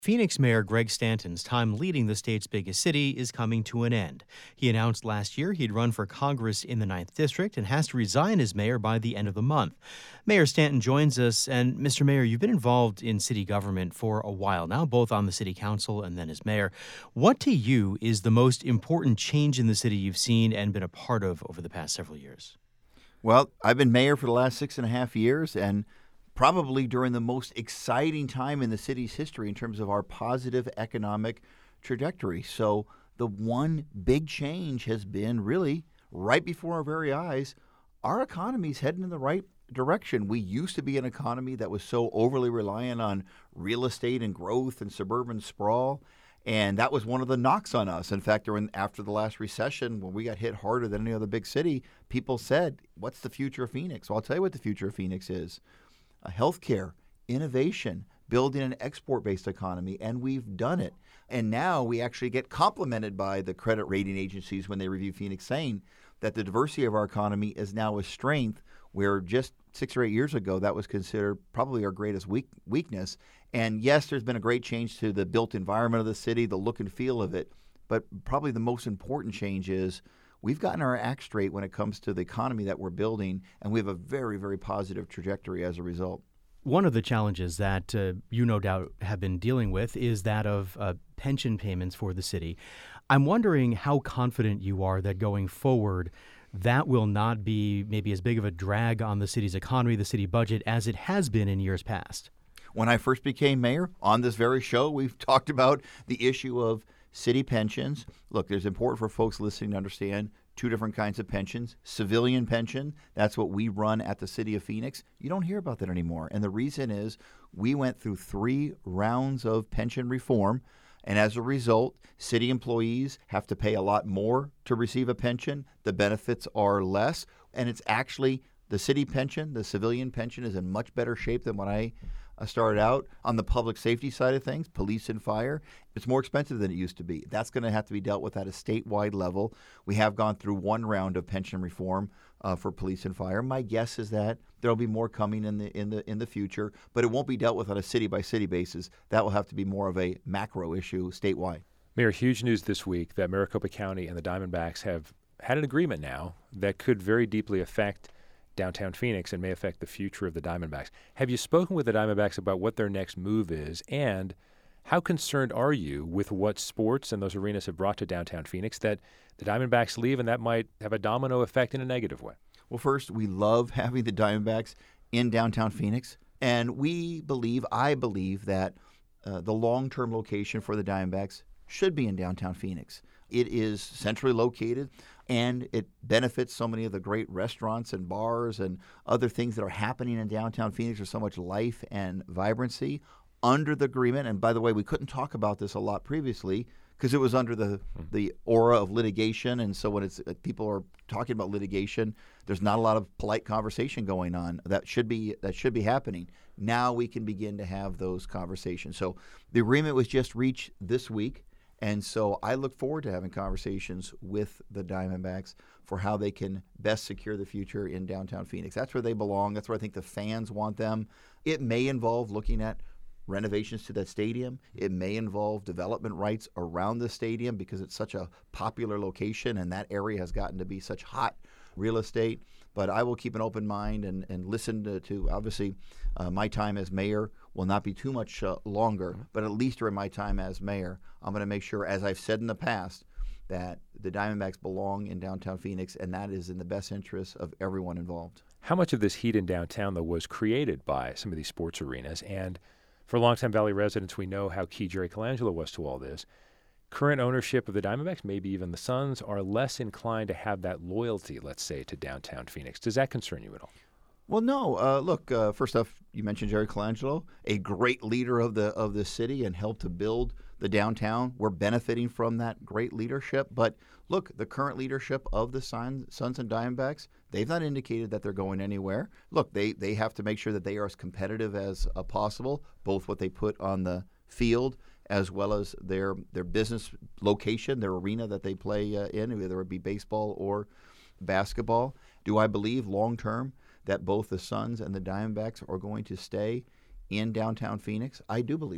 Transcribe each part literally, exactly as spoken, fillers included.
Phoenix Mayor Greg Stanton's time leading the state's biggest city is coming to an end. He announced last year he'd run for Congress in the ninth District and has to resign as mayor by the end of the month. Mayor Stanton joins us, and Mister Mayor, you've been involved in city government for a while now, both on the city council and then as mayor. What to you is the most important change in the city you've seen and been a part of over the past several years? Well, I've been mayor for the last six and a half years, and probably during the most exciting time in the city's history in terms of our positive economic trajectory. So the one big change has been really right before our very eyes. Our economy's heading in the right direction. We used to be an economy that was so overly reliant on real estate and growth and suburban sprawl. And that was one of the knocks on us. In fact, during, after the last recession, when we got hit harder than any other big city, people said, what's the future of Phoenix? Well, I'll tell you what the future of Phoenix is. Uh, healthcare, innovation, building an export-based economy, and we've done it. And now we actually get complimented by the credit rating agencies when they review Phoenix, saying that the diversity of our economy is now a strength, where just six or eight years ago that was considered probably our greatest weak, weakness. And yes, there's been a great change to the built environment of the city, the look and feel of it, but probably the most important change is we've gotten our act straight when it comes to the economy that we're building, and we have a very, very positive trajectory as a result. One of the challenges that uh, you no doubt have been dealing with is that of uh, pension payments for the city. I'm wondering how confident you are that going forward, that will not be maybe as big of a drag on the city's economy, the city budget, as it has been in years past. When I first became mayor, on this very show, we've talked about the issue of city pensions. Look, it's important for folks listening to understand two different kinds of pensions. Civilian pension, that's what we run at the city of Phoenix. You don't hear about that anymore. And the reason is we went through three rounds of pension reform. And as a result, city employees have to pay a lot more to receive a pension. The benefits are less. And it's actually the city pension, the civilian pension, is in much better shape than when I I started out. On the public safety side of things, police and fire, it's more expensive than it used to be. That's going to have to be dealt with at a statewide level. We have gone through one round of pension reform uh, for police and fire. My guess is that there'll be more coming in the in the in the future, but it won't be dealt with on a city by city basis. That will have to be more of a macro issue statewide. Mayor, huge news this week that Maricopa County and the Diamondbacks have had an agreement now that could very deeply affect downtown Phoenix and may affect the future of the Diamondbacks. Have you spoken with the Diamondbacks about what their next move is, and how concerned are you with what sports and those arenas have brought to downtown Phoenix that the Diamondbacks leave and that might have a domino effect in a negative way? Well, first, we love having the Diamondbacks in downtown Phoenix, and we believe, I believe, that uh, the long-term location for the Diamondbacks should be in downtown Phoenix. It is centrally located, and it benefits so many of the great restaurants and bars and other things that are happening in downtown Phoenix. There's so much life and vibrancy under the agreement. And by the way, we couldn't talk about this a lot previously because it was under the the aura of litigation. And so when it's uh, people are talking about litigation, there's not a lot of polite conversation going on. That should be that should be happening. Now we can begin to have those conversations. So the agreement was just reached this week. And so I look forward to having conversations with the Diamondbacks for how they can best secure the future in downtown Phoenix. That's where they belong. That's where I think the fans want them. It may involve looking at renovations to that stadium. It may involve development rights around the stadium because it's such a popular location and that area has gotten to be such hot real estate. But I will keep an open mind and, and listen to, to obviously, uh, my time as mayor will not be too much uh, longer, but at least during my time as mayor, I'm going to make sure, as I've said in the past, that the Diamondbacks belong in downtown Phoenix, and that is in the best interest of everyone involved. How much of this heat in downtown, though, was created by some of these sports arenas? And for longtime Valley residents, we know how key Jerry Colangelo was to all this. Current ownership of the Diamondbacks, maybe even the Suns, are less inclined to have that loyalty, let's say, to downtown Phoenix. Does that concern you at all? Well, no. Uh, look, uh, first off, you mentioned Jerry Colangelo, a great leader of the of the city and helped to build the downtown. We're benefiting from that great leadership. But look, the current leadership of the Suns, Suns and Diamondbacks, they've not indicated that they're going anywhere. Look, they, they have to make sure that they are as competitive as uh, possible, both what they put on the field as well as their their business location, their arena that they play uh, in, whether it be baseball or basketball. Do I believe long-term that both the Suns and the Diamondbacks are going to stay in downtown Phoenix? I do believe that.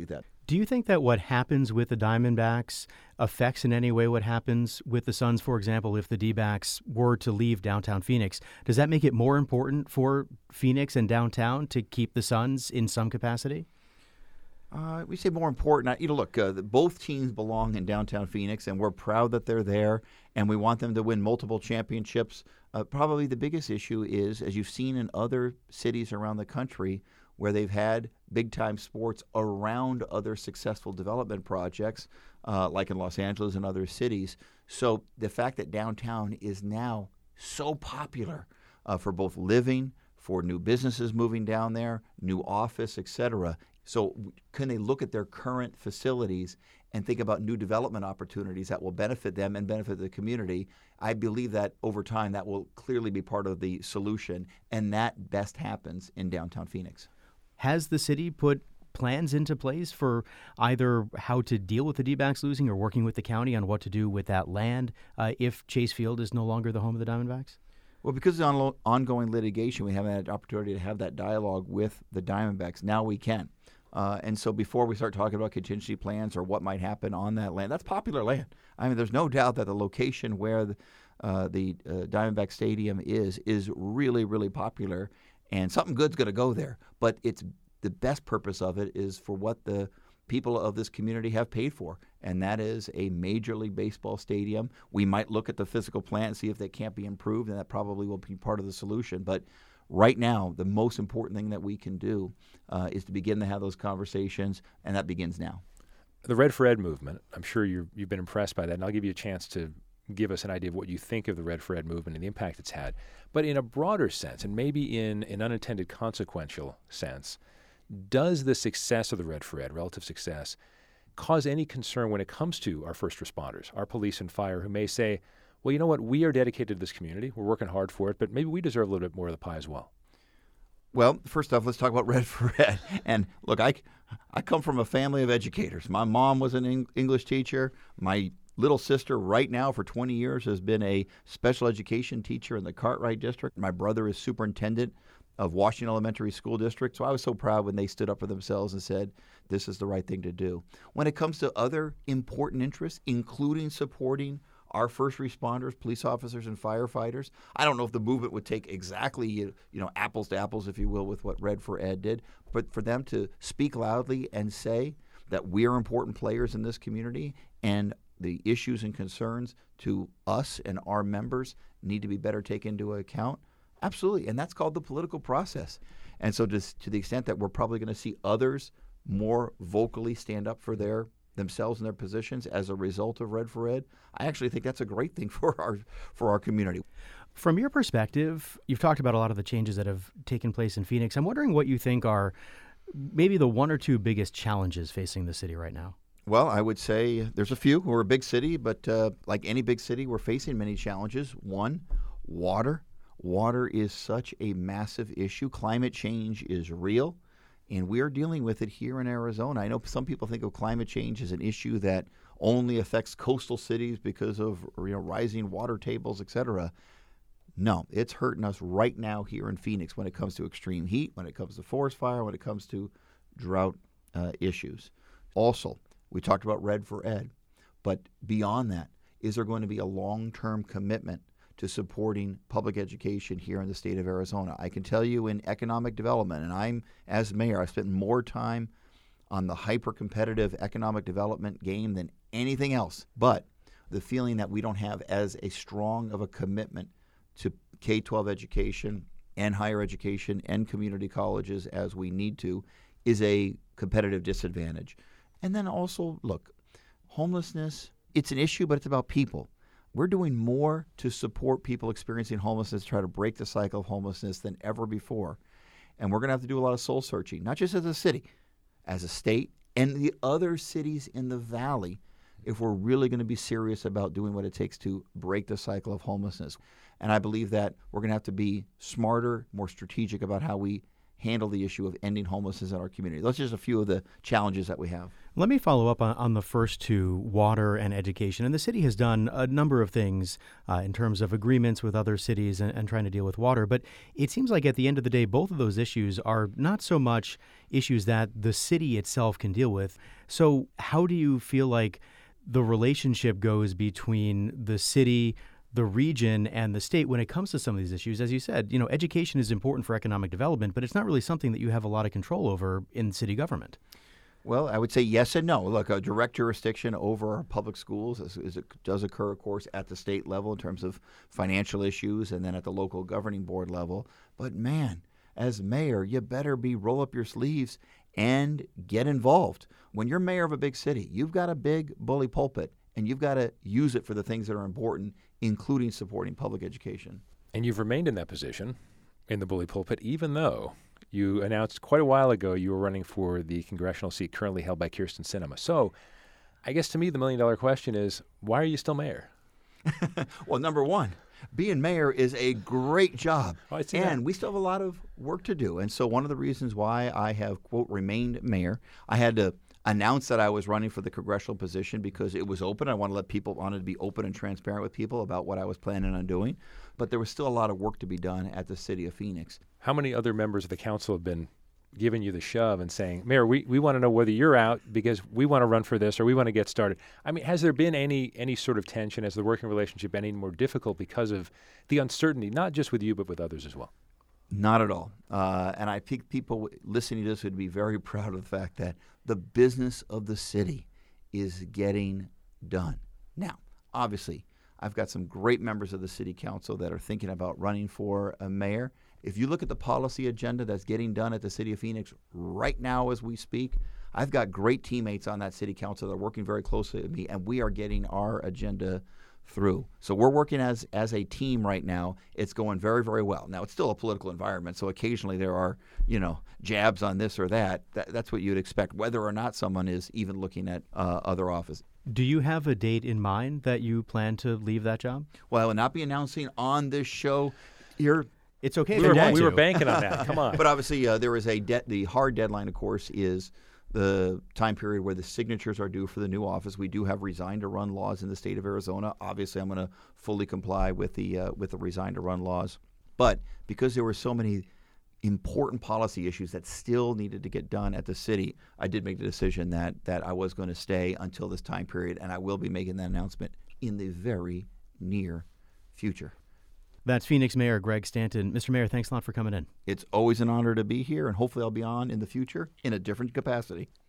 Do you think that what happens with the Diamondbacks affects in any way what happens with the Suns? For example, if the D-backs were to leave downtown Phoenix, does that make it more important for Phoenix and downtown to keep the Suns in some capacity? Uh, we say more important. You know, look, uh, the, both teams belong in downtown Phoenix, and we're proud that they're there, and we want them to win multiple championships. Uh, probably the biggest issue is, as you've seen in other cities around the country, where they've had big-time sports around other successful development projects, uh, like in Los Angeles and other cities. So the fact that downtown is now so popular uh, for both living, for new businesses moving down there, new office, et cetera. So can they look at their current facilities and think about new development opportunities that will benefit them and benefit the community? I believe that over time that will clearly be part of the solution, and that best happens in downtown Phoenix. Has the city put plans into place for either how to deal with the D-backs losing or working with the county on what to do with that land uh, if Chase Field is no longer the home of the Diamondbacks? Well, because of the ongoing litigation, we haven't had an opportunity to have that dialogue with the Diamondbacks. Now we can. Uh, and so before we start talking about contingency plans or what might happen on that land, that's popular land. I mean, there's no doubt that the location where the, uh, the uh, Diamondback Stadium is is really, really popular, and something good's going to go there. But it's the best purpose of it is for what the people of this community have paid for, and that is a Major League Baseball stadium. We might look at the physical plant and see if that can't be improved, and that probably will be part of the solution. But right now, the most important thing that we can do uh, is to begin to have those conversations, and that begins now. The Red for Ed movement, I'm sure you're, you've been impressed by that, and I'll give you a chance to give us an idea of what you think of the Red for Ed movement and the impact it's had. But in a broader sense, and maybe in an unintended consequential sense, does the success of the Red for Ed, relative success, cause any concern when it comes to our first responders, our police and fire, who may say, well, you know what, we are dedicated to this community, we're working hard for it, but maybe we deserve a little bit more of the pie as well? Well, first off, let's talk about Red for Ed. And look, I, I come from a family of educators. My mom was an English teacher. My little sister right now for twenty years has been a special education teacher in the Cartwright District. My brother is superintendent of Washington Elementary School District. So I was so proud when they stood up for themselves and said, this is the right thing to do. When it comes to other important interests, including supporting our first responders, police officers, and firefighters, I don't know if the movement would take exactly, you know, apples to apples, if you will, with what Red for Ed did, but for them to speak loudly and say that we're important players in this community and the issues and concerns to us and our members need to be better taken into account, absolutely, and that's called the political process. And so to, to the extent that we're probably going to see others more vocally stand up for their themselves and their positions as a result of Red for Ed, I actually think that's a great thing for our for our community. From your perspective, you've talked about a lot of the changes that have taken place in Phoenix. I'm wondering what you think are maybe the one or two biggest challenges facing the city right now. Well, I would say there's a few. We're a big city, but uh, like any big city, we're facing many challenges. One, water. Water is such a massive issue. Climate change is real, and we are dealing with it here in Arizona. I know some people think of climate change as an issue that only affects coastal cities because of, you know, rising water tables, et cetera. No, it's hurting us right now here in Phoenix when it comes to extreme heat, when it comes to forest fire, when it comes to drought uh, issues. Also, we talked about Red for Ed, but beyond that, is there going to be a long-term commitment to supporting public education here in the state of Arizona? I can tell you in economic development, and I'm, as mayor, I've spent more time on the hyper-competitive economic development game than anything else. But the feeling that we don't have as a strong of a commitment to K twelve education and higher education and community colleges as we need to is a competitive disadvantage. And then also, look, homelessness, it's an issue, but it's about people. We're doing more to support people experiencing homelessness, try to break the cycle of homelessness than ever before. And we're going to have to do a lot of soul searching, not just as a city, as a state, and the other cities in the valley, if we're really going to be serious about doing what it takes to break the cycle of homelessness. And I believe that we're going to have to be smarter, more strategic about how we handle the issue of ending homelessness in our community. Those are just a few of the challenges that we have. Let me follow up on, on the first two, water and education. And the city has done a number of things uh, in terms of agreements with other cities and, and trying to deal with water. But it seems like at the end of the day, both of those issues are not so much issues that the city itself can deal with. So how do you feel like the relationship goes between the city, the region, and the state when it comes to some of these issues? As you said, you know, education is important for economic development, but it's not really something that you have a lot of control over in city government. Well, I would say yes and no. Look, a direct jurisdiction over our public schools is, is it does occur, of course, at the state level in terms of financial issues and then at the local governing board level. But man, as mayor, you better be roll up your sleeves and get involved. When you're mayor of a big city, you've got a big bully pulpit, and you've got to use it for the things that are important, including supporting public education. And you've remained in that position in the bully pulpit, even though you announced quite a while ago you were running for the congressional seat currently held by Kyrsten Sinema. So I guess to me the million-dollar question is, why are you still mayor? Well, number one, being mayor is a great job, oh, I see and that. we still have a lot of work to do. And so one of the reasons why I have, quote, remained mayor, I had to announce that I was running for the congressional position because it was open. I wanted to let people, wanted to be open and transparent with people about what I was planning on doing. But there was still a lot of work to be done at the city of Phoenix. How many other members of the council have been giving you the shove and saying, Mayor, we, we want to know whether you're out because we want to run for this or we want to get started? I mean, has there been any any sort of tension? Has the working relationship been any more difficult because of the uncertainty, not just with you, but with others as well? Not at all. Uh, and I think people listening to this would be very proud of the fact that the business of the city is getting done. Now, obviously, I've got some great members of the city council that are thinking about running for a mayor. If you look at the policy agenda that's getting done at the city of Phoenix right now as we speak, I've got great teammates on that city council that are working very closely with me, and we are getting our agenda through. So we're working as as a team right now. It's going very, very well. Now, it's still a political environment, so occasionally there are, you know, jabs on this or that. that that's what you'd expect, whether or not someone is even looking at uh, other office. Do you have a date in mind that you plan to leave that job? Well, I will not be announcing on this show here. It's okay. We if were, you want we to. were banking on that. Come on. But obviously, uh, there is a de- the hard deadline, of course, is the time period where the signatures are due for the new office. We do have resign to run laws in the state of Arizona. Obviously, I'm going to fully comply with the uh, with the resign to run laws. But because there were so many important policy issues that still needed to get done at the city, I did make the decision that that I was going to stay until this time period, and I will be making that announcement in the very near future. That's Phoenix Mayor Greg Stanton. Mister Mayor, thanks a lot for coming in. It's always an honor to be here, and hopefully I'll be on in the future in a different capacity.